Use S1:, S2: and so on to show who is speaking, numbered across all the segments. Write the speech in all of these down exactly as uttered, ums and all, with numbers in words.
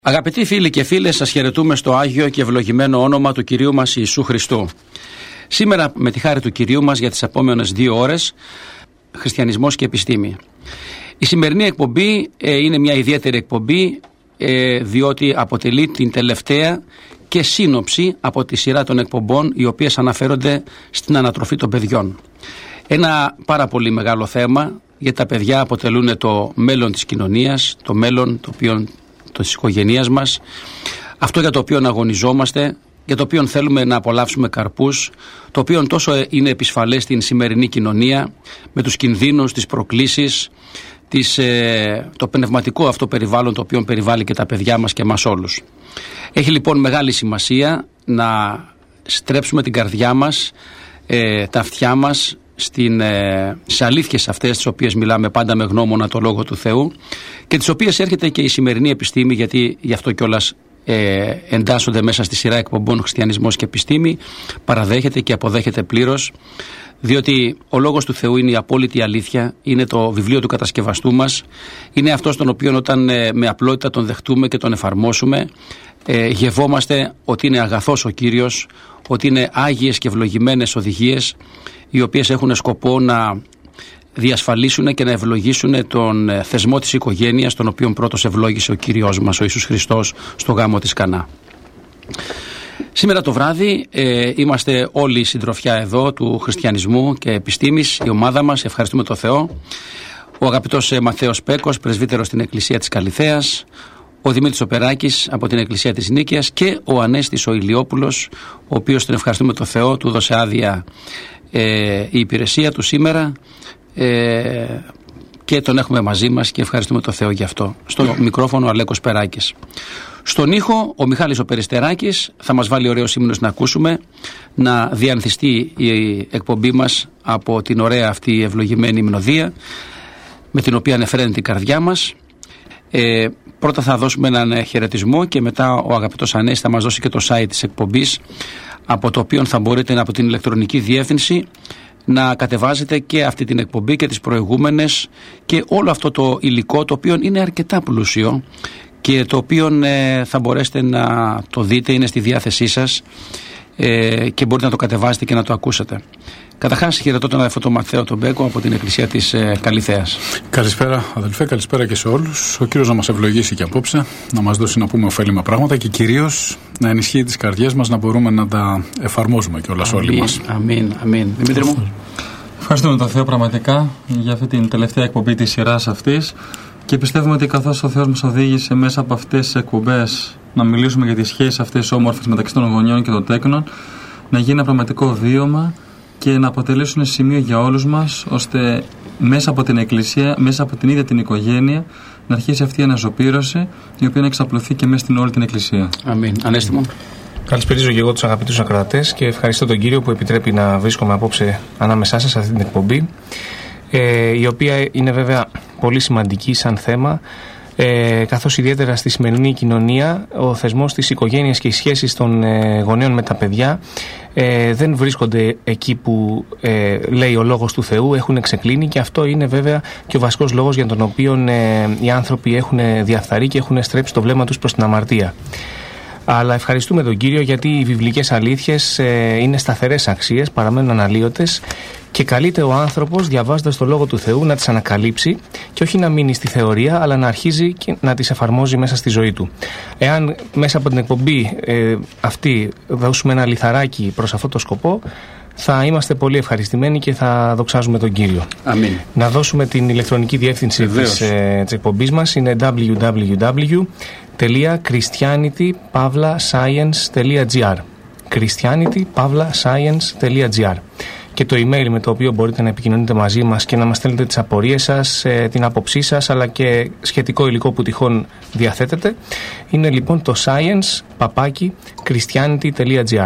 S1: Αγαπητοί φίλοι και φίλες, σας χαιρετούμε στο Άγιο και ευλογημένο όνομα του Κυρίου μας Ιησού Χριστού. Σήμερα, με τη χάρη του Κυρίου μας, για τις επόμενες δύο ώρες, χριστιανισμός και επιστήμη. Η σημερινή εκπομπή ε, είναι μια ιδιαίτερη εκπομπή, ε, διότι αποτελεί την τελευταία και σύνοψη από τη σειρά των εκπομπών, οι οποίες αναφέρονται στην ανατροφή των παιδιών. Ένα πάρα πολύ μεγάλο θέμα, γιατί τα παιδιά αποτελούν το μέλλον της κοινωνίας, το μέλλον το οποίο της οικογένειας μας, αυτό για το οποίο αγωνιζόμαστε, για το οποίο θέλουμε να απολαύσουμε καρπούς, το οποίο τόσο είναι επισφαλές στην σημερινή κοινωνία, με τους κινδύνους, τις προκλήσεις, τις, ε, το πνευματικό αυτό περιβάλλον το οποίο περιβάλλει και τα παιδιά μας και εμάς όλους. Έχει λοιπόν μεγάλη σημασία να στρέψουμε την καρδιά μας, ε, τα αυτιά μας, Στην, ε, σε αλήθειες αυτές τις οποίες μιλάμε πάντα με γνώμονα το Λόγο του Θεού και τις οποίες έρχεται και η σημερινή επιστήμη, γιατί γι' αυτό κιόλας ε, εντάσσονται μέσα στη σειρά εκπομπών Χριστιανισμός και Επιστήμη, παραδέχεται και αποδέχεται πλήρως, διότι ο Λόγος του Θεού είναι η απόλυτη αλήθεια, είναι το βιβλίο του κατασκευαστού μας, είναι αυτός τον οποίο όταν ε, με απλότητα τον δεχτούμε και τον εφαρμόσουμε, ε, γευόμαστε ότι είναι αγαθός ο Κύριος, ότι είναι άγιες και ευλογημένες οδηγίες, οι οποίες έχουν σκοπό να διασφαλίσουν και να ευλογήσουν τον θεσμό της οικογένειας, τον οποίον πρώτος ευλόγησε ο Κύριος μας, ο Ιησούς Χριστός, στο γάμο της Κανά. Σήμερα το βράδυ ε, είμαστε όλοι η συντροφιά εδώ του χριστιανισμού και επιστήμης, η ομάδα μας, ευχαριστούμε τον Θεό, ο αγαπητός Μαθαίος Πέκος, πρεσβύτερος στην Εκκλησία της Καλιθέας, ο Δημήτρης Οπεράκης από την Εκκλησία της Νίκαιας και ο Ανέστης ο Ηλιόπουλος, ο οποίος τον ευχαριστούμε τον Θεό, του δώσε άδεια ε, η υπηρεσία του σήμερα ε, και τον έχουμε μαζί μας και ευχαριστούμε τον Θεό γι' αυτό. Στο μικρόφωνο ο Αλέκος Περάκης. Στον ήχο ο Μιχάλης ο Περιστεράκης θα μας βάλει ωραίος ύμνος να ακούσουμε, να διανθιστεί η εκπομπή μας από την ωραία αυτή ευλογημένη υμνοδία με την οποία ανεφραίνεται η καρδιά μας. Ε, πρώτα θα δώσουμε έναν χαιρετισμό και μετά ο αγαπητός Ανέστης θα μας δώσει και το site της εκπομπής, από το οποίο θα μπορείτε από την ηλεκτρονική διεύθυνση να κατεβάζετε και αυτή την εκπομπή και τις προηγούμενες και όλο αυτό το υλικό, το οποίο είναι αρκετά πλούσιο και το οποίο ε, θα μπορέσετε να το δείτε, είναι στη διάθεσή σας ε, και μπορείτε να το κατεβάσετε και να το ακούσετε. Καταρχάς χαιρετώ τον αδελφό τον Μαθαίο τον Μπέκο από την Εκκλησία της ε, Καλιθέας.
S2: Καλησπέρα αδελφέ, καλησπέρα και σε όλους. Ο Κύριος να μας ευλογήσει και απόψε, να μας δώσει να πούμε ωφέλιμα πράγματα και κυρίως να ενισχύει τις καρδιές μας, να μπορούμε να τα εφαρμόζουμε κιόλας όλοι μας.
S1: Αμήν, αμήν. Δημήτρη μου.
S3: Ευχαριστούμε τον Θεό πραγματικά για αυτή την τελευταία εκπομπή της σειράς αυτής και πιστεύουμε ότι καθώς ο Θεός μας οδήγησε μέσα από αυτές τις εκπομπές να μιλήσουμε για τις σχέσεις αυτές όμορφες μεταξύ των γονιών και των τέκνων, να γίνει ένα πραγματικό βίωμα και να αποτελέσουν σημείο για όλους μας, ώστε μέσα από την Εκκλησία, μέσα από την ίδια την οικογένεια, να αρχίσει αυτή η αναζωπήρωση, η οποία να εξαπλωθεί και μέσα στην όλη την Εκκλησία.
S1: Αμήν. Ανέστη μου.
S4: Καλησπέριζω και εγώ τους αγαπητούς ακροατές και ευχαριστώ τον Κύριο που επιτρέπει να βρίσκομαι απόψε ανάμεσά σας σε αυτή την εκπομπή, ε, η οποία είναι βέβαια πολύ σημαντική σαν θέμα. Ε, καθώς ιδιαίτερα στη σημερινή κοινωνία ο θεσμός της οικογένειας και οι σχέσεις των ε, γονέων με τα παιδιά ε, δεν βρίσκονται εκεί που ε, λέει ο Λόγος του Θεού, έχουν εξεκλίνει και αυτό είναι βέβαια και ο βασικός λόγος για τον οποίο ε, οι άνθρωποι έχουν διαφθαρεί και έχουν στρέψει το βλέμμα τους προς την αμαρτία. Αλλά ευχαριστούμε τον Κύριο γιατί οι βιβλικές αλήθειες ε, είναι σταθερές αξίες, παραμένουν αναλύωτες και καλείται ο άνθρωπος διαβάζοντας το Λόγο του Θεού να τις ανακαλύψει και όχι να μείνει στη θεωρία αλλά να αρχίζει και να τις εφαρμόζει μέσα στη ζωή του. Εάν μέσα από την εκπομπή ε, αυτή δώσουμε ένα λιθαράκι προς αυτό το σκοπό, θα είμαστε πολύ ευχαριστημένοι και θα δοξάζουμε τον Κύριο.
S1: Αμήν.
S4: Να δώσουμε την ηλεκτρονική διεύθυνση της, ε, της εκπομπής μας, είναι double-u double-u double-u τελεία christianity pavla science τελεία gr christianity pavla science τελεία gr και το email με το οποίο μπορείτε να επικοινωνείτε μαζί μας και να μας στέλνετε τις απορίες σας, την άποψή σας αλλά και σχετικό υλικό που τυχόν διαθέτετε είναι λοιπόν το science παπάκι christianity τελεία gr.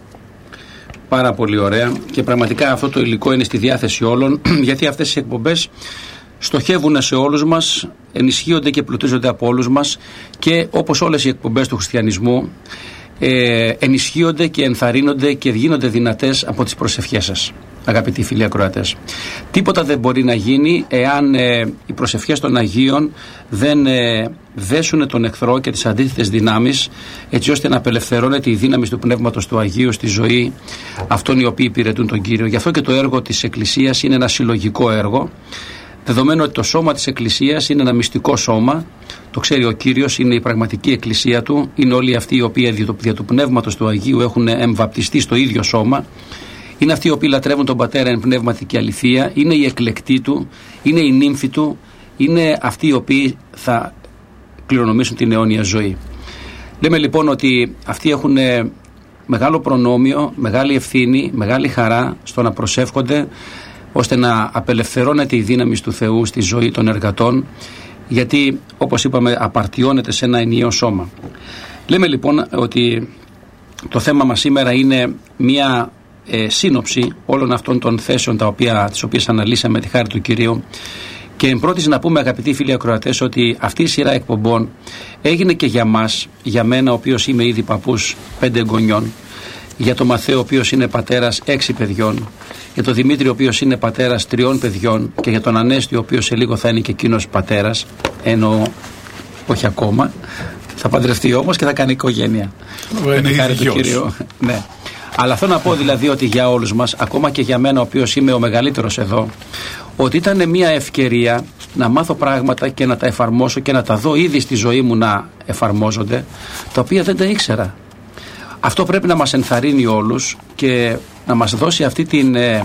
S1: Πάρα πολύ ωραία και πραγματικά αυτό το υλικό είναι στη διάθεση όλων γιατί αυτές οι εκπομπές στοχεύουν σε όλους μας, ενισχύονται και πλουτίζονται από όλους μας και όπως όλες οι εκπομπές του χριστιανισμού ε, ενισχύονται και ενθαρρύνονται και γίνονται δυνατές από τις προσευχές σας, αγαπητοί φίλοι ακροατές. Τίποτα δεν μπορεί να γίνει εάν ε, οι προσευχές των Αγίων δεν ε, δέσουν τον εχθρό και τις αντίθετες δυνάμεις, έτσι ώστε να απελευθερώνεται η δύναμη του Πνεύματος του Αγίου στη ζωή αυτών οι οποίοι υπηρετούν τον Κύριο. Γι' αυτό και το έργο της Εκκλησίας είναι ένα συλλογικό έργο, δεδομένου ότι το σώμα της Εκκλησίας είναι ένα μυστικό σώμα. Το ξέρει ο Κύριος, είναι η πραγματική Εκκλησία του, είναι όλοι αυτοί οι οποίοι δια του Πνεύματος του Αγίου έχουν εμβαπτιστεί στο ίδιο σώμα. Είναι αυτοί οι οποίοι λατρεύουν τον Πατέρα εν πνεύματι και αληθεία, είναι οι εκλεκτοί του, είναι οι νύμφοι του, είναι αυτοί οι οποίοι θα κληρονομήσουν την αιώνια ζωή. Λέμε λοιπόν ότι αυτοί έχουν μεγάλο προνόμιο, μεγάλη ευθύνη, μεγάλη χαρά στο να προσεύχονται, ώστε να απελευθερώνεται η δύναμη του Θεού στη ζωή των εργατών, γιατί όπως είπαμε απαρτιώνεται σε ένα ενιαίο σώμα. Λέμε λοιπόν ότι το θέμα μας σήμερα είναι μια ε, σύνοψη όλων αυτών των θέσεων τα οποία, τις οποίες αναλύσαμε με τη χάρη του Κυρίου, και εν πρώτης να πούμε, αγαπητοί φίλοι ακροατές, ότι αυτή η σειρά εκπομπών έγινε και για μας, για μένα ο οποίος είμαι ήδη παππούς πέντε εγγονιών, για τον Μαθαίο ο οποίος είναι πατέρας έξι παιδιών, για τον Δημήτρη ο οποίος είναι πατέρας τριών παιδιών, και για τον Ανέστη ο οποίος σε λίγο θα είναι και εκείνος πατέρας, ενώ όχι ακόμα, θα παντρευτεί όμως και θα κάνει οικογένεια.
S2: Είναι ίδιος.
S1: Ναι. Αλλά αυτό να πω δηλαδή ότι για όλους μας, ακόμα και για μένα ο οποίος είμαι ο μεγαλύτερος εδώ, ότι ήταν μια ευκαιρία να μάθω πράγματα και να τα εφαρμόσω και να τα δω ήδη στη ζωή μου να εφαρμόζονται, τα οποία δεν τα ήξερα. Αυτό πρέπει να μας ενθαρρύνει όλους και να μας δώσει αυτή την, ε,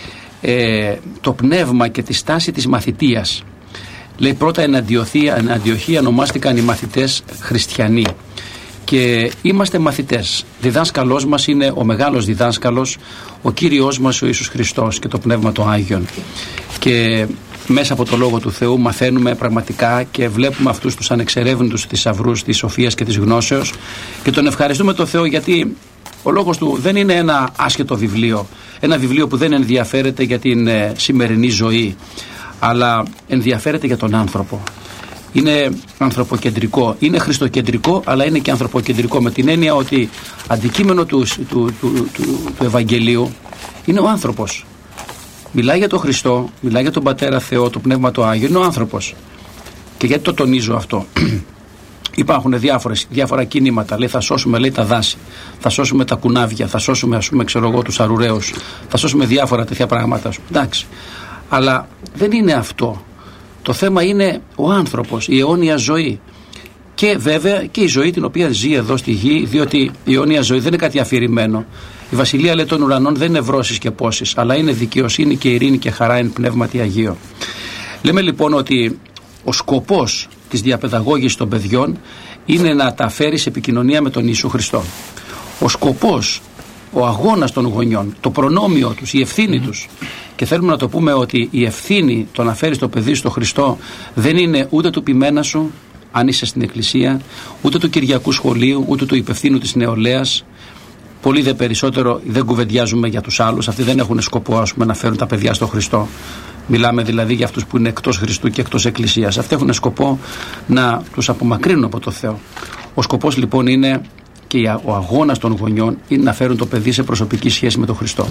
S1: ε, το πνεύμα και τη στάση της μαθητείας. Λέει πρώτα εν Αντιοχία ονομάστηκαν οι μαθητές χριστιανοί, και είμαστε μαθητές. Διδάσκαλός μας είναι ο μεγάλος διδάσκαλος, ο Κύριος μας ο Ιησούς Χριστός και το Πνεύμα το Άγιον, και μέσα από το Λόγο του Θεού μαθαίνουμε πραγματικά και βλέπουμε αυτούς τους ανεξερεύνητους θησαυρούς της σοφίας και της γνώσεως, και τον ευχαριστούμε τον Θεό, γιατί ο Λόγος του δεν είναι ένα άσχετο βιβλίο, ένα βιβλίο που δεν ενδιαφέρεται για την ε, σημερινή ζωή, αλλά ενδιαφέρεται για τον άνθρωπο. Είναι ανθρωποκεντρικό, είναι χριστοκεντρικό, αλλά είναι και ανθρωποκεντρικό, με την έννοια ότι αντικείμενο του, του, του, του, του Ευαγγελίου είναι ο άνθρωπος. Μιλάει για τον Χριστό, μιλάει για τον Πατέρα Θεό, το Πνεύμα το Άγιο, είναι ο άνθρωπος. Και γιατί το τονίζω αυτό? Υπάρχουν διάφορες, διάφορα κινήματα. Λέει θα σώσουμε, λέει, τα δάση, θα σώσουμε τα κουνάβια, θα σώσουμε, ας πούμε, ξέρω εγώ, τους αρουραίους, θα σώσουμε διάφορα τέτοια πράγματα. Εντάξει. Αλλά δεν είναι αυτό. Το θέμα είναι ο άνθρωπος, η αιώνια ζωή. Και βέβαια και η ζωή την οποία ζει εδώ στη γη, διότι η αιώνια ζωή δεν είναι κάτι αφηρημένο. Η βασιλεία, λέει, των ουρανών δεν είναι βρώσεις και πόσεις, αλλά είναι δικαιοσύνη και ειρήνη και χαρά εν πνεύματι Αγίο. Λέμε λοιπόν ότι ο σκοπός της διαπαιδαγώγησης των παιδιών είναι να τα φέρει σε επικοινωνία με τον Ιησού Χριστό. Ο σκοπός, ο αγώνας των γονιών, το προνόμιο τους, η ευθύνη mm-hmm. τους, και θέλουμε να το πούμε ότι η ευθύνη το να φέρεις το παιδί στο Χριστό δεν είναι ούτε του ποιμένα σου, αν είσαι στην εκκλησία, ούτε του Κυριακού σχολείου, ούτε του υπευθύνου της νεολαίας. Πολύ δε περισσότερο δεν κουβεντιάζουμε για τους άλλους. Αυτοί δεν έχουν σκοπό, ας πούμε, να φέρουν τα παιδιά στο Χριστό. Μιλάμε δηλαδή για αυτούς που είναι εκτός Χριστού και εκτός εκκλησίας. Αυτοί έχουν σκοπό να τους απομακρύνουν από το Θεό. Ο σκοπός λοιπόν είναι, και ο αγώνας των γονιών είναι, να φέρουν το παιδί σε προσωπική σχέση με τον Χριστό.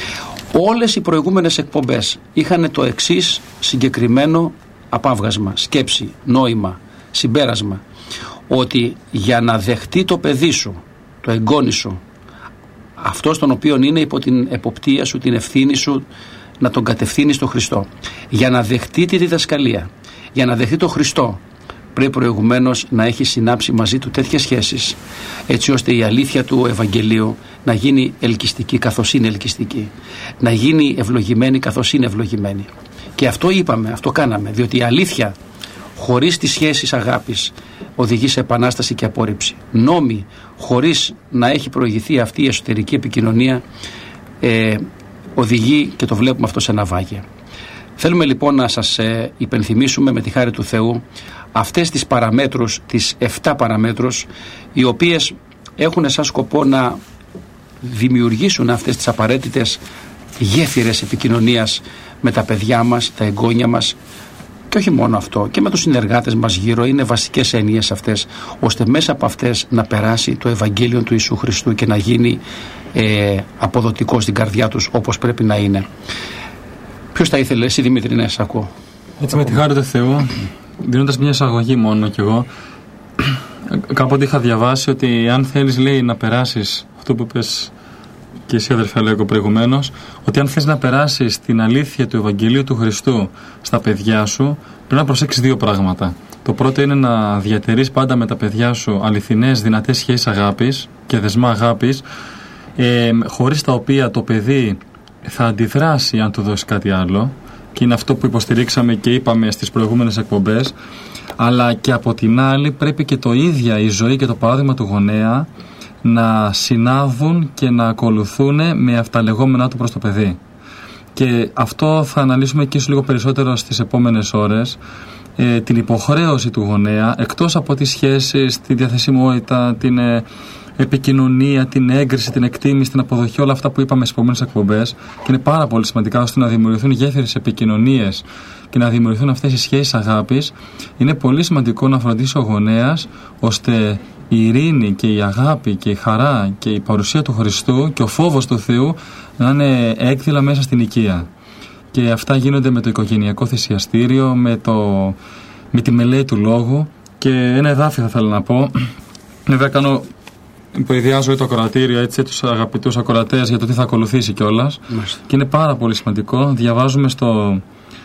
S1: Όλες οι προηγούμενες εκπομπές είχαν το εξής συγκεκριμένο απάβγασμα, σκέψη, νόημα, συμπέρασμα, ότι για να δεχτεί το παιδί σου, το εγγόνι σου, αυτός τον οποίον είναι υπό την εποπτεία σου, την ευθύνη σου, να τον κατευθύνει στο Χριστό, για να δεχτεί τη διδασκαλία, για να δεχτεί τον Χριστό, πρέπει προηγουμένως να έχει συνάψει μαζί του τέτοιες σχέσεις, έτσι ώστε η αλήθεια του Ευαγγελίου να γίνει ελκυστική καθώς είναι ελκυστική, να γίνει ευλογημένη καθώς είναι ευλογημένη. Και αυτό είπαμε, αυτό κάναμε, διότι η αλήθεια χωρίς τις σχέσεις αγάπης οδηγεί σε επανάσταση και απόρριψη. Νόμοι χωρίς να έχει προηγηθεί αυτή η εσωτερική επικοινωνία ε, οδηγεί, και το βλέπουμε αυτό, σε ναυάγια. Θέλουμε λοιπόν να σας ε, υπενθυμίσουμε με τη χάρη του Θεού αυτές τις παραμέτρους, τις εφτά παραμέτρους, οι οποίες έχουν σαν σκοπό να δημιουργήσουν αυτές τις απαραίτητες γέφυρες επικοινωνίας με τα παιδιά μας, τα εγγόνια μας, και όχι μόνο αυτό, και με τους συνεργάτες μας γύρω. Είναι βασικές έννοιες αυτές, ώστε μέσα από αυτές να περάσει το Ευαγγέλιο του Ιησού Χριστού και να γίνει ε, αποδοτικό στην καρδιά τους όπως πρέπει να είναι. Ποιος θα ήθελε, εσύ Δημήτρη, να σε ακούω?
S3: Έτσι, με τη χάρη του Θεού, δίνοντας μια εισαγωγή μόνο κι εγώ, Κάποτε είχα διαβάσει ότι αν θέλεις, λέει, να περάσεις αυτό που είπες και εσύ, αδερφέ Λέκο, προηγουμένως, ότι αν θες να περάσεις την αλήθεια του Ευαγγελίου του Χριστού στα παιδιά σου, πρέπει να προσέξεις δύο πράγματα. Το πρώτο είναι να διατηρείς πάντα με τα παιδιά σου αληθινές, δυνατές σχέσεις αγάπης και δεσμά αγάπης, ε, χωρίς τα οποία το παιδί θα αντιδράσει αν του δώσει κάτι άλλο, και είναι αυτό που υποστηρίξαμε και είπαμε στις προηγούμενες εκπομπές. Αλλά και από την άλλη πρέπει και το ίδια η ζωή και το παράδειγμα του γονέα να συνάδουν και να ακολουθούν με αυτά λεγόμενά του προς το παιδί. Και αυτό θα αναλύσουμε και λίγο περισσότερο στις επόμενες ώρες, ε, την υποχρέωση του γονέα, εκτός από τις σχέσεις, τη διαθεσιμότητα, την ε, επικοινωνία, την έγκριση, την εκτίμηση, την αποδοχή, όλα αυτά που είπαμε στις επόμενες εκπομπές, και είναι πάρα πολύ σημαντικά ώστε να δημιουργηθούν γέφυρες επικοινωνίες και να δημιουργηθούν αυτές οι σχέσεις αγάπης. Είναι πολύ σημαντικό να φροντίσει ο γονέας ώστε η ειρήνη και η αγάπη και η χαρά και η παρουσία του Χριστού και ο φόβος του Θεού να είναι έκδηλα μέσα στην οικία. Και αυτά γίνονται με το οικογενειακό θυσιαστήριο, με, το, με τη μελέτη του λόγου. Και ένα εδάφιο θα ήθελα να πω. Βέβαια κάνω, υποηδιάζω το ακροατήριο, έτσι, τους αγαπητούς ακροατές για το τι θα ακολουθήσει κιόλας. Και είναι πάρα πολύ σημαντικό. Διαβάζουμε στο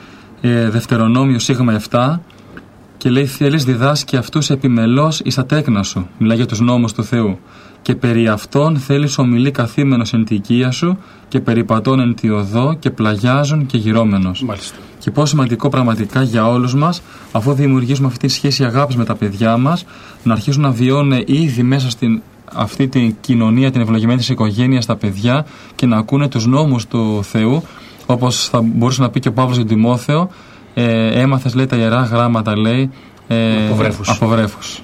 S3: ε, Δευτερονόμιο Σίγμα επτά και λέει: θέλεις διδάσκει αυτούς επιμελώς εις τα τέκνα σου. Μιλάει για τους νόμους του Θεού. Και περί αυτών θέλεις ομιλεί καθήμενος εν τη οικία σου και περιπατών εν τη οδό και πλαγιάζουν και γυρώμενος.
S1: Μάλιστα.
S3: Και πόσο σημαντικό πραγματικά για όλους μας, αφού δημιουργήσουμε αυτή τη σχέση αγάπης με τα παιδιά μας, να αρχίσουν να βιώνουν ήδη μέσα στην αυτή την κοινωνία, την ευλογημένη της οικογένειας, τα παιδιά, και να ακούνε τους νόμους του Θεού, όπως θα μπορούσε να πει και ο Παύλος για τον Τιμόθεο, ε, έμαθες, λέει, τα ιερά γράμματα, λέει, ε, από βρέφους.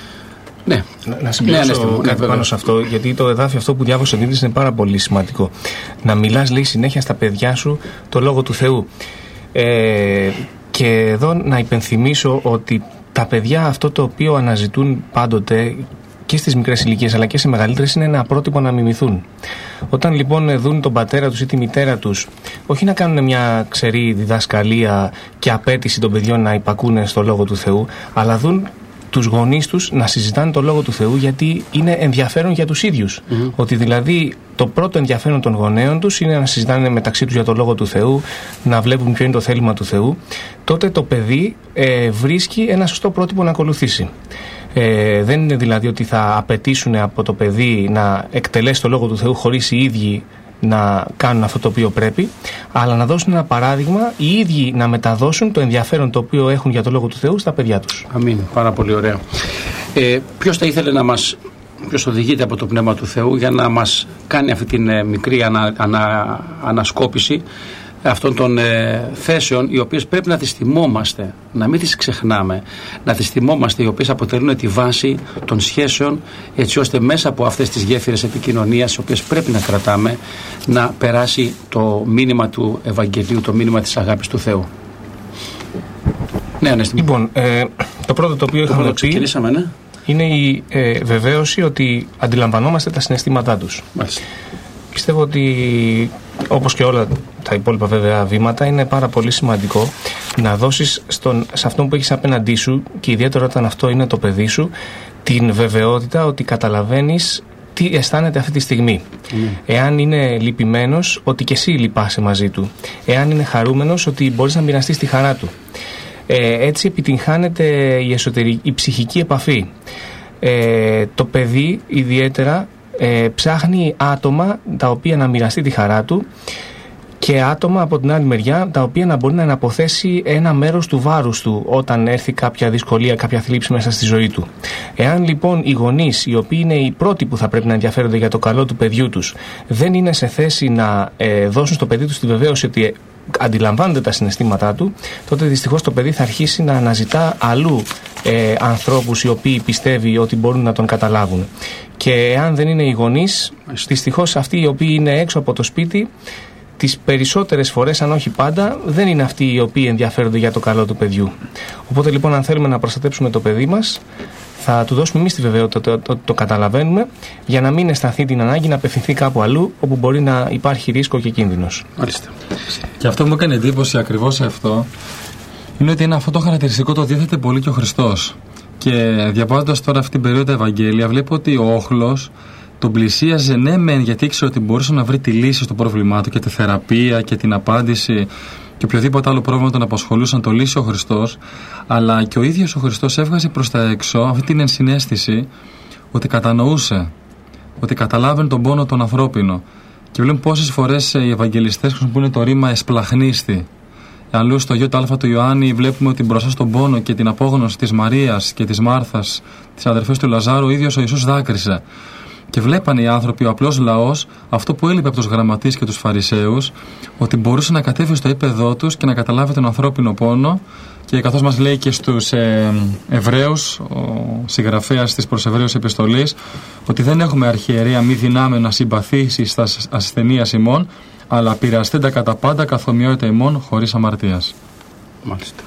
S1: Ναι.
S4: Να, να συμπληρώσω ναι, κάτι ναι, πάνω σε αυτό, γιατί το εδάφιο αυτό που διάβασε ο Δημήτρης είναι πάρα πολύ σημαντικό. Να μιλάς, λέει, συνέχεια στα παιδιά σου το λόγο του Θεού. Ε, και εδώ να υπενθυμίσω ότι τα παιδιά αυτό το οποίο αναζητούν πάντοτε και στις μικρές ηλικίες αλλά και σε μεγαλύτερες είναι ένα πρότυπο να μιμηθούν. Όταν λοιπόν δουν τον πατέρα τους ή τη μητέρα τους, όχι να κάνουν μια ξερή διδασκαλία και απέτηση των παιδιών να υπακούνε στο λόγο του Θεού, αλλά δουν τους γονείς τους να συζητάνε το λόγο του Θεού, γιατί είναι ενδιαφέρον για τους ίδιους. Mm-hmm. Ότι δηλαδή το πρώτο ενδιαφέρον των γονέων τους είναι να συζητάνε μεταξύ τους για το λόγο του Θεού, να βλέπουν ποιο είναι το θέλημα του Θεού. Τότε το παιδί ε, βρίσκει ένα σωστό πρότυπο να ακολουθήσει. Ε, δεν είναι δηλαδή ότι θα απαιτήσουν από το παιδί να εκτελέσει το λόγο του Θεού χωρίς οι ίδιοι να κάνουν αυτό το οποίο πρέπει, αλλά να δώσουν ένα παράδειγμα, οι ίδιοι να μεταδώσουν το ενδιαφέρον το οποίο έχουν για το λόγο του Θεού στα παιδιά τους.
S1: Αμήν. Πάρα πολύ ωραία. Ε, ποιος θα ήθελε να μας, ποιος οδηγείται από το Πνεύμα του Θεού για να μας κάνει αυτή την ε, μικρή ανα, ανα, ανασκόπηση αυτών των ε, θέσεων, οι οποίες πρέπει να τις θυμόμαστε, να μην τις ξεχνάμε, να τις θυμόμαστε, οι οποίες αποτελούν τη βάση των σχέσεων, έτσι ώστε μέσα από αυτές τις γέφυρες επικοινωνίας, οι οποίες πρέπει να κρατάμε, να περάσει το μήνυμα του Ευαγγελίου, το μήνυμα της αγάπης του Θεού. Ναι, Ανέστη.
S4: Λοιπόν, ε, το πρώτο το οποίο είχαμε πει
S1: ναι?
S4: είναι η ε, βεβαίωση ότι αντιλαμβανόμαστε τα συναισθήματά τους.
S1: Μάλιστα.
S4: Πιστεύω ότι, όπως και όλα τα υπόλοιπα βέβαια βήματα, είναι πάρα πολύ σημαντικό να δώσεις στον, σε αυτόν που έχεις απέναντί σου, και ιδιαίτερα όταν αυτό είναι το παιδί σου, την βεβαιότητα ότι καταλαβαίνεις τι αισθάνεται αυτή τη στιγμή. Mm. Εάν είναι λυπημένος, ότι και εσύ λυπάσαι μαζί του. Εάν είναι χαρούμενος, ότι μπορείς να μοιραστείς τη χαρά του. Ε, έτσι επιτυγχάνεται η, εσωτερική, η ψυχική επαφή. Ε, το παιδί ιδιαίτερα Ε, ψάχνει άτομα τα οποία να μοιραστεί τη χαρά του, και άτομα από την άλλη μεριά τα οποία να μπορεί να αναποθέσει ένα μέρος του βάρους του όταν έρθει κάποια δυσκολία, κάποια θλίψη μέσα στη ζωή του. Εάν λοιπόν οι γονείς, οι οποίοι είναι οι πρώτοι που θα πρέπει να ενδιαφέρονται για το καλό του παιδιού τους, δεν είναι σε θέση να ε, δώσουν στο παιδί τους τη βεβαίωση ότι αντιλαμβάνονται τα συναισθήματά του, τότε δυστυχώς το παιδί θα αρχίσει να αναζητά αλλού ε, ανθρώπους οι οποίοι πιστεύει ότι μπορούν να τον καταλάβουν. Και αν δεν είναι οι γονείς, δυστυχώς αυτοί οι οποίοι είναι έξω από το σπίτι, τις περισσότερες φορές, αν όχι πάντα, δεν είναι αυτοί οι οποίοι ενδιαφέρονται για το καλό του παιδιού. Οπότε λοιπόν, αν θέλουμε να προστατέψουμε το παιδί μας, θα του δώσουμε εμείς τη βεβαιότητα ότι το, το, το καταλαβαίνουμε, για να μην αισθανθεί την ανάγκη να απευθυνθεί κάπου αλλού όπου μπορεί να υπάρχει ρίσκο και κίνδυνος.
S1: Μάλιστα.
S3: Και αυτό που μου έκανε εντύπωση ακριβώς σε αυτό είναι ότι είναι αυτό το χαρακτηριστικό το διέθετε πολύ και ο Χριστός. Και διαβάζοντας τώρα αυτή την περίοδο Ευαγγέλια, βλέπω ότι ο όχλος τον πλησίαζε, ναι μεν, γιατί ήξερε ότι μπορούσε να βρει τη λύση στο πρόβλημά του και τη θεραπεία και την απάντηση και οποιοδήποτε άλλο πρόβλημα τον απασχολούσαν, το λύσει ο Χριστός, αλλά και ο ίδιος ο Χριστός έβγαζε προς τα έξω αυτή την ενσυναίσθηση ότι κατανοούσε, ότι καταλάβαινε τον πόνο τον ανθρώπινο. Και βλέπουμε πόσες φορές οι Ευαγγελιστές χρησιμοποιούν το ρήμα εσπλαχνίστη. Αλλού στο Ι Α του Ιωάννη βλέπουμε ότι μπροστά στον πόνο και την απόγνωση της Μαρίας και της Μάρθας, της αδερφής του Λαζάρου, ο ίδιος ο Ιησούς δάκρυσε. Και βλέπανε οι άνθρωποι, ο απλός λαός, αυτό που έλειπε από τους γραμματείς και τους Φαρισαίους, ότι μπορούσε να κατέβει στο ύπεδό τους και να καταλάβει τον ανθρώπινο πόνο. Και καθώς μας λέει και στους ε, Εβραίους, ο συγγραφέας της προς Εβραίους επιστολής, ότι δεν έχουμε αρχιερέα μη δυνάμει να συμπαθήσει στα ασθενείας ημών, αλλά πειραστέντα κατά πάντα καθομοιότητα ημών χωρίς αμαρτίας.
S1: Μάλιστα.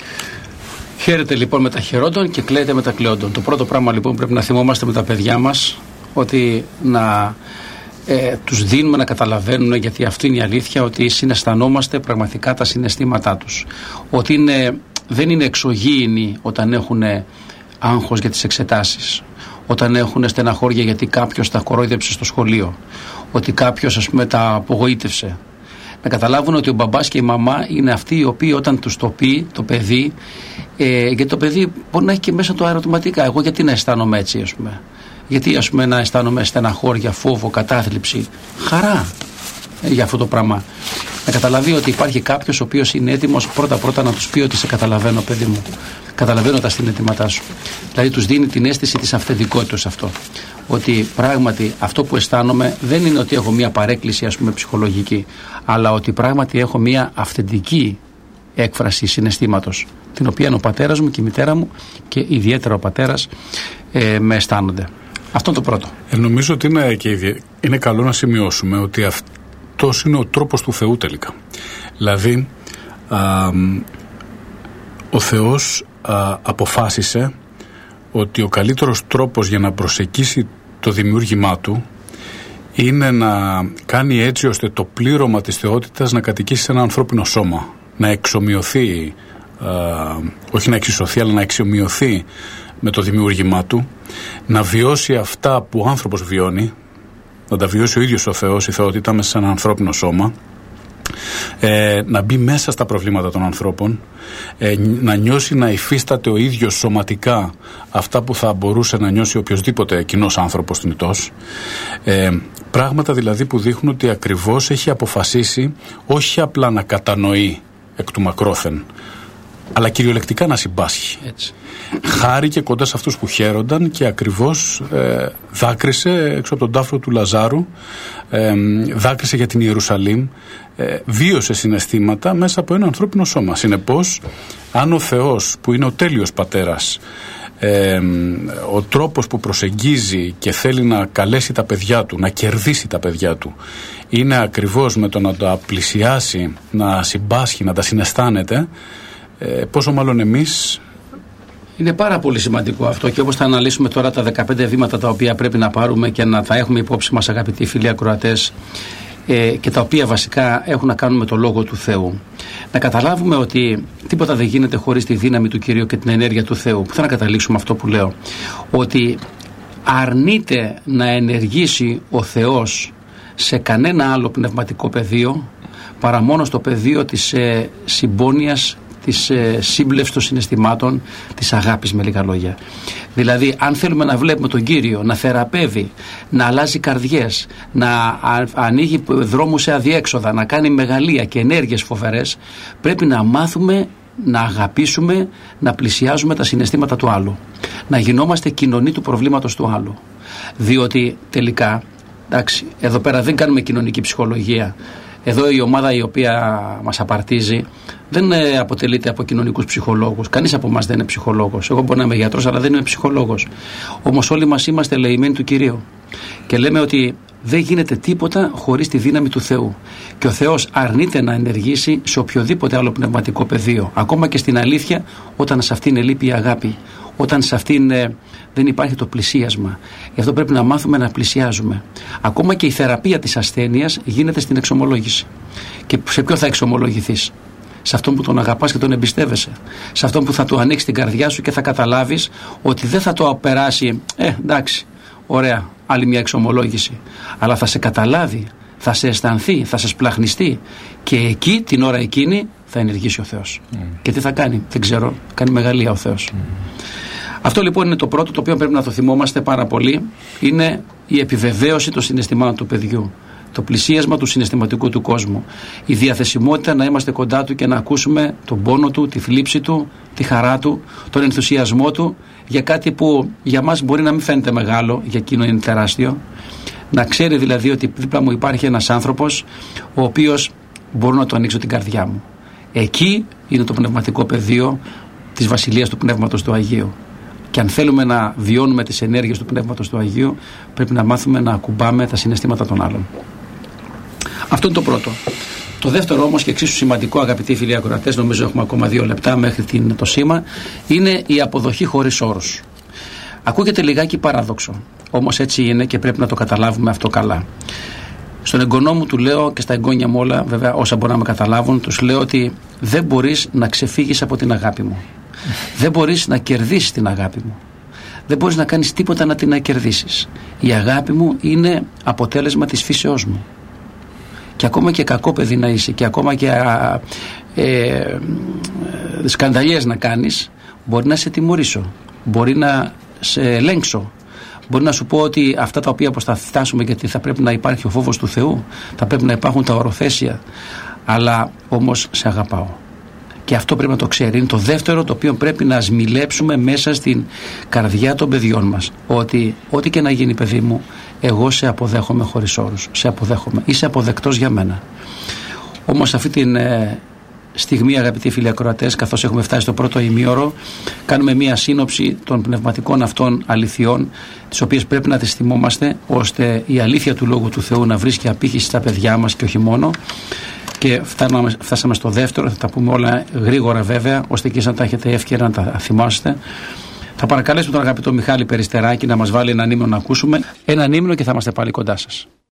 S1: Χαίρετε λοιπόν με τα χαιρόντων και κλαίτε με τα κλαιόντων. Το πρώτο πράγμα λοιπόν πρέπει να θυμόμαστε με τα παιδιά μας, ότι να ε, τους δίνουμε να καταλαβαίνουν, γιατί αυτή είναι η αλήθεια, ότι συναισθανόμαστε πραγματικά τα συναισθήματά τους. Ότι είναι, δεν είναι εξωγήινοι όταν έχουν άγχος για τις εξετάσεις, όταν έχουν στεναχώρια γιατί κάποιος τα κορόιδεψε στο σχολείο, ότι κάποιος ας πούμε τα απογοήτευσε. Να καταλάβουν ότι ο μπαμπάς και η μαμά είναι αυτοί οι οποίοι όταν τους το πει το παιδί, ε, γιατί το παιδί μπορεί να έχει και μέσα το ερωτηματικά. Εγώ γιατί να αισθάνομαι έτσι, ας πούμε. Γιατί ας πούμε να αισθάνομαι στεναχώρια, φόβο, κατάθλιψη, χαρά ε, για αυτό το πράγμα. Να καταλαβεί ότι υπάρχει κάποιος ο οποίος είναι έτοιμος πρώτα-πρώτα να τους πει ότι σε καταλαβαίνω, παιδί μου. Καταλαβαίνω τα συναισθήματά σου. Δηλαδή τους δίνει την αίσθηση της αυθεντικότητας αυτό. Ότι πράγματι αυτό που αισθάνομαι δεν είναι ότι έχω μια παρέκκληση ας πούμε ψυχολογική, αλλά ότι πράγματι έχω μια αυθεντική έκφραση συναισθήματος, την οποία ο πατέρας μου και η μητέρα μου και ιδιαίτερα ο πατέρας ε, με αισθάνονται. Αυτό είναι το πρώτο.
S2: Ε, νομίζω ότι είναι, και είναι καλό να σημειώσουμε ότι αυτός είναι ο τρόπος του Θεού τελικά. Δηλαδή α, ο Θεός α, αποφάσισε ότι ο καλύτερος τρόπος για να προσεγγίσει το δημιούργημά του είναι να κάνει έτσι ώστε το πλήρωμα της θεότητας να κατοικήσει σε ένα ανθρώπινο σώμα, να εξομοιωθεί, α, όχι να εξισωθεί αλλά να εξομοιωθεί με το δημιούργημά του, να βιώσει αυτά που ο άνθρωπος βιώνει, να τα βιώσει ο ίδιος ο Θεός, η θεότητα μέσα σε ένα ανθρώπινο σώμα, ε, να μπει μέσα στα προβλήματα των ανθρώπων, ε, να νιώσει να υφίσταται ο ίδιος σωματικά αυτά που θα μπορούσε να νιώσει οποιοσδήποτε κοινός άνθρωπος θνητός, ε, πράγματα δηλαδή που δείχνουν ότι ακριβώς έχει αποφασίσει όχι απλά να κατανοεί εκ του μακρόθεν, αλλά κυριολεκτικά να συμπάσχει. Έτσι. Χάρηκε κοντά σε αυτούς που χαίρονταν και ακριβώς ε, δάκρυσε έξω από τον τάφρο του Λαζάρου, ε, δάκρυσε για την Ιερουσαλήμ, ε, βίωσε συναισθήματα μέσα από ένα ανθρώπινο σώμα. Συνεπώς, αν ο Θεός που είναι ο τέλειος πατέρας, ε, ο τρόπος που προσεγγίζει και θέλει να καλέσει τα παιδιά του, να κερδίσει τα παιδιά του, είναι ακριβώς με το να τα πλησιάσει, να συμπάσχει, να τα συναισθάνεται, ε, πόσο μάλλον εμείς.
S1: Είναι πάρα πολύ σημαντικό αυτό και όπως θα αναλύσουμε τώρα τα δεκαπέντε βήματα τα οποία πρέπει να πάρουμε και να τα έχουμε υπόψη μας, αγαπητοί φίλοι ακροατές, ε, και τα οποία βασικά έχουν να κάνουν με το Λόγο του Θεού. Να καταλάβουμε ότι τίποτα δεν γίνεται χωρίς τη δύναμη του Κυρίου και την ενέργεια του Θεού. Που θα να καταλήξουμε αυτό που λέω, ότι αρνείται να ενεργήσει ο Θεός σε κανένα άλλο πνευματικό πεδίο παρά μόνο στο πεδίο της ε, συμπόνιας, της ε, σύμπλευσης των συναισθημάτων, της αγάπης, με λίγα λόγια. Δηλαδή, αν θέλουμε να βλέπουμε τον Κύριο να θεραπεύει, να αλλάζει καρδιές, να α, ανοίγει δρόμους σε αδιέξοδα, να κάνει μεγαλεία και ενέργειες φοβερές, πρέπει να μάθουμε να αγαπήσουμε, να πλησιάζουμε τα συναισθήματα του άλλου, να γινόμαστε κοινωνοί του προβλήματος του άλλου. Διότι τελικά, εντάξει, εδώ πέρα δεν κάνουμε κοινωνική ψυχολογία. Εδώ η ομάδα η οποία μας απαρτίζει δεν αποτελείται από κοινωνικούς ψυχολόγους. Κανείς από εμάς δεν είναι ψυχολόγος. Εγώ μπορεί να είμαι γιατρός, αλλά δεν είμαι ψυχολόγος. Όμως όλοι μας είμαστε ελεημένοι του Κυρίου. Και λέμε ότι δεν γίνεται τίποτα χωρίς τη δύναμη του Θεού. Και ο Θεός αρνείται να ενεργήσει σε οποιοδήποτε άλλο πνευματικό πεδίο. Ακόμα και στην αλήθεια, όταν σε αυτήν ελείπει η αγάπη. Όταν σε αυτήν ε, δεν υπάρχει το πλησίασμα. Γι' αυτό πρέπει να μάθουμε να πλησιάζουμε. Ακόμα και η θεραπεία της ασθένειας γίνεται στην εξομολόγηση. Και σε ποιο θα εξομολογηθείς? σε αυτόν που τον αγαπάς και τον εμπιστεύεσαι, σε αυτόν που θα του ανοίξει την καρδιά σου και θα καταλάβεις ότι δεν θα το περάσει, ε, εντάξει, ωραία, άλλη μια εξομολόγηση, αλλά θα σε καταλάβει, θα σε αισθανθεί, θα σε σπλαχνιστεί και εκεί την ώρα εκείνη θα ενεργήσει ο Θεός. Mm. Και τι θα κάνει, δεν ξέρω, κάνει μεγαλεία ο Θεός. Mm. Αυτό λοιπόν είναι το πρώτο, το οποίο πρέπει να το θυμόμαστε πάρα πολύ, είναι η επιβεβαίωση των συναισθημάτων του παιδιού. Το πλησίασμα του συναισθηματικού του κόσμου. Η διαθεσιμότητα να είμαστε κοντά του και να ακούσουμε τον πόνο του, τη θλίψη του, τη χαρά του, τον ενθουσιασμό του για κάτι που για μας μπορεί να μην φαίνεται μεγάλο, για εκείνο είναι τεράστιο. Να ξέρει δηλαδή ότι δίπλα μου υπάρχει ένας άνθρωπος ο οποίος μπορώ να του ανοίξω την καρδιά μου. Εκεί είναι το πνευματικό πεδίο της Βασιλείας του Πνεύματος του Αγίου. Και αν θέλουμε να βιώνουμε τις ενέργειες του Πνεύματος του Αγίου, πρέπει να μάθουμε να ακουμπάμε τα συναισθήματα των άλλων. Αυτό είναι το πρώτο. Το δεύτερο όμως και εξίσου σημαντικό, αγαπητοί φίλοι ακροατές, νομίζω έχουμε ακόμα δύο λεπτά μέχρι την, το σήμα, είναι η αποδοχή χωρίς όρους. Ακούγεται λιγάκι παράδοξο, όμως έτσι είναι και πρέπει να το καταλάβουμε αυτό καλά. Στον εγγονό μου του λέω και στα εγγόνια μου όλα, βέβαια όσα μπορούν να με καταλάβουν, τους λέω ότι δεν μπορείς να ξεφύγεις από την αγάπη μου. Δεν μπορείς να κερδίσεις την αγάπη μου. Δεν μπορείς να κάνεις τίποτα να την κερδίσεις. Η αγάπη μου είναι αποτέλεσμα της φύσεώς μου. Και ακόμα και κακό παιδί να είσαι και ακόμα και α, ε, ε, σκανδαλιές να κάνεις, μπορεί να σε τιμωρήσω, μπορεί να σε ελέγξω, μπορεί να σου πω ότι αυτά τα οποία θα φτάσουμε, γιατί θα πρέπει να υπάρχει ο φόβος του Θεού, θα πρέπει να υπάρχουν τα οροθέσια, αλλά όμως σε αγαπάω. Και αυτό πρέπει να το ξέρει. Είναι το δεύτερο το οποίο πρέπει να σμιλέψουμε μέσα στην καρδιά των παιδιών μας. Ότι ό,τι και να γίνει, παιδί μου, εγώ σε αποδέχομαι χωρίς όρους. Σε αποδέχομαι. Είσαι αποδεκτός για μένα. Όμως αυτή την ε, στιγμή, αγαπητοί φίλοι ακροατές, καθώς έχουμε φτάσει στο πρώτο ημίωρο, κάνουμε μία σύνοψη των πνευματικών αυτών αληθιών, τις οποίες πρέπει να τις θυμόμαστε, ώστε η αλήθεια του Λόγου του Θεού να βρίσκει απήχηση στα παιδιά μας και όχι μόνο. Και φτάναμε, φτάσαμε στο δεύτερο, θα τα πούμε όλα γρήγορα βέβαια, ώστε και να τα έχετε εύκαιρα να τα θυμάστε. Θα παρακαλέσουμε τον αγαπητό Μιχάλη Περιστεράκη να μας βάλει έναν ύμνο να ακούσουμε. Έναν ύμνο και θα είμαστε πάλι κοντά σας.